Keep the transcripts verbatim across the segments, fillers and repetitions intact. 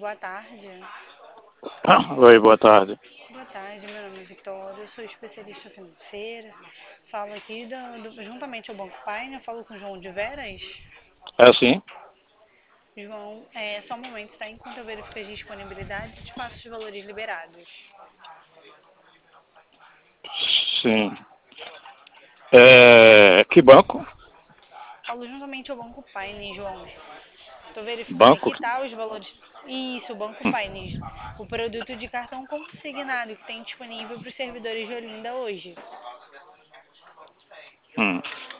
boa tarde. Oi, boa tarde. Boa tarde, meu nome é Vitória, eu sou especialista financeira. Falo aqui do, do- juntamente ao Banco Pai, né? Falo com o João de Veras. É sim? João, é só um momento, tá? Enquanto eu verifico as disponibilidades e te passo os valores liberados. Sim. É, que banco? Falo juntamente ao Banco Pai, né, João? Estou verificando Banco? aqui, tá? Os valores. Isso, o Banco Hum, Pioneer. O produto de cartão consignado que tem disponível para os servidores de Olinda hoje. hum.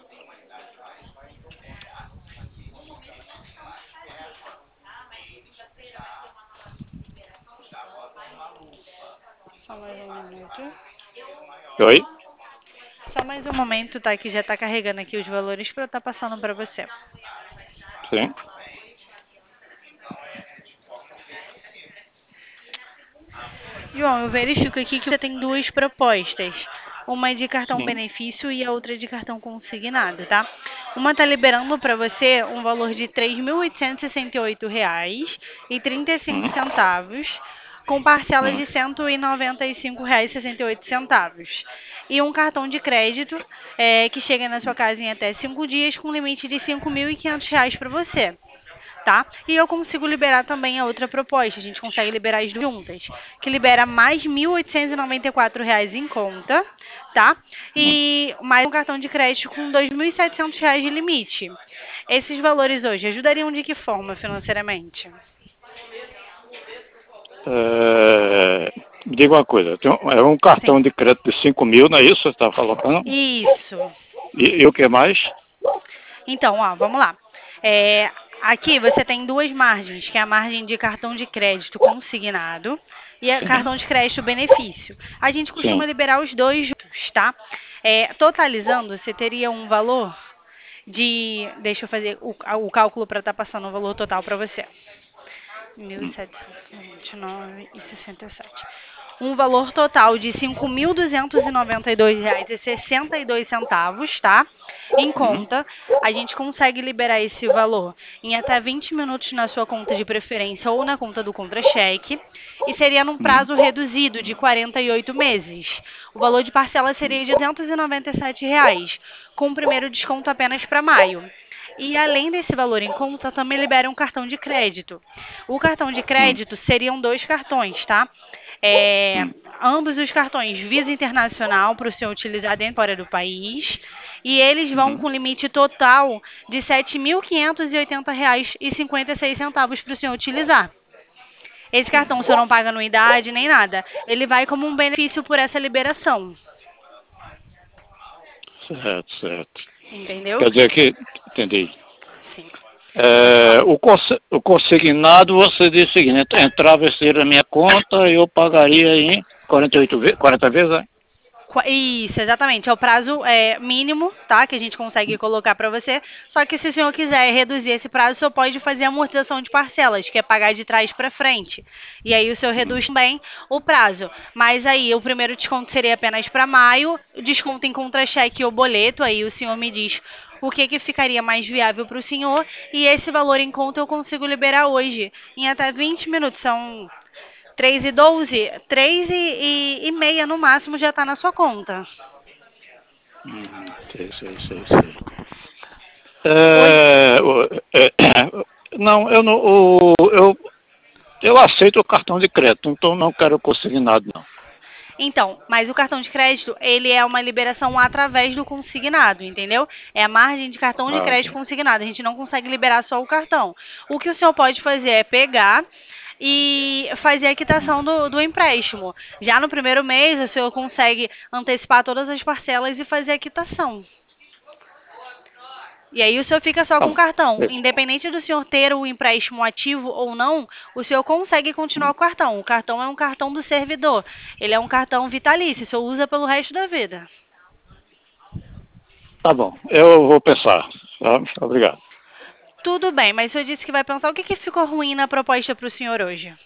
Só mais um minuto. Oi? Só mais um momento, tá? Que já tá carregando aqui os valores para eu estar passando para você. Sim. João, eu verifico aqui que você tem duas propostas. Uma é de cartão Sim. benefício e a outra é de cartão consignado, tá? Uma tá liberando para você um valor de três mil oitocentos e sessenta e oito reais e trinta e cinco Hum, centavos, com parcelas hum, de cento e noventa e cinco reais e sessenta e oito centavos. E um cartão de crédito é, que chega na sua casa em até cinco dias com limite de cinco mil e quinhentos reais para você, tá? E eu consigo liberar também a outra proposta, a gente consegue liberar as duas juntas, que libera mais mil oitocentos e noventa e quatro reais em conta, tá? hum. E mais um cartão de crédito com dois mil e setecentos reais de limite. Esses valores hoje ajudariam de que forma financeiramente? É, me diga uma coisa, tem um, é um Sim. cartão de crédito de cinco mil, não é isso que você está colocando? Isso. E, e o que mais? Então, ó, vamos lá. É, aqui você tem duas margens, que é a margem de cartão de crédito consignado e a Sim, cartão de crédito benefício. A gente sim. costuma liberar os dois juntos, tá? É, totalizando, você teria um valor de. Deixa eu fazer o, o cálculo para estar passando o valor total para você. Hum, mil setecentos e vinte e nove e sessenta e sete. Um valor total de cinco mil duzentos e noventa e dois reais e sessenta e dois centavos, tá? Em hum, conta, a gente consegue liberar esse valor em até vinte minutos na sua conta de preferência ou na conta do contra-cheque e seria num hum, prazo reduzido de quarenta e oito meses. O valor de parcela hum, seria de duzentos e noventa e sete reais, com o primeiro desconto apenas para maio. E além desse valor em conta, também libera um cartão de crédito. O cartão de hum, crédito seriam dois cartões, tá? É, hum, ambos os cartões Visa Internacional para o senhor utilizar dentro e fora do país. E eles vão hum. com limite total de sete mil quinhentos e oitenta reais e cinquenta e seis centavos para o senhor utilizar. Esse Sim. cartão o senhor não paga anuidade nem nada. Ele vai como um benefício por essa liberação. Certo, certo. Entendeu? Quer dizer que, entendi. Sim. Pode É, falar. o, conse- o consignado, você disse o seguinte, entrava esse dinheiro na minha conta e eu pagaria em quarenta e oito vezes, quarenta vezes, é? Qua- Isso, exatamente. É o prazo é, mínimo, tá? Que a gente consegue colocar para você. Só que se o senhor quiser reduzir esse prazo, o senhor pode fazer amortização de parcelas, que é pagar de trás para frente. E aí o senhor Hum, reduz também o prazo. Mas aí o primeiro desconto seria apenas para maio, o desconto em contra-cheque ou boleto, aí o senhor me diz o que, que ficaria mais viável para o senhor. E esse valor em conta eu consigo liberar hoje, em até vinte minutos. São três e doze, três e, e, e meia no máximo já está na sua conta. hum, sei, sei, sei, sei. Hoje, É, o- é, não, eu não, o- eu, eu aceito o cartão de crédito, então não quero consignado, não. então, mas o cartão de crédito, ele é uma liberação através do consignado, entendeu? É a margem de cartão de Ah, crédito ok. consignado. A gente não consegue liberar só o cartão. O que o senhor pode fazer é pegar e fazer a Hum, quitação do, do empréstimo. Já no primeiro mês, o senhor consegue antecipar todas as parcelas e fazer a quitação. E aí o senhor fica só tá com o bom. cartão. Beleza. Independente do senhor ter o empréstimo ativo ou não, o senhor consegue continuar Hum, com o cartão. O cartão é um cartão do servidor. Ele é um cartão vitalício, o senhor usa pelo resto da vida. tá bom, eu vou pensar. Tá? Obrigado. Tudo bem, mas o senhor disse que vai pensar o que, que ficou ruim na proposta para o senhor hoje.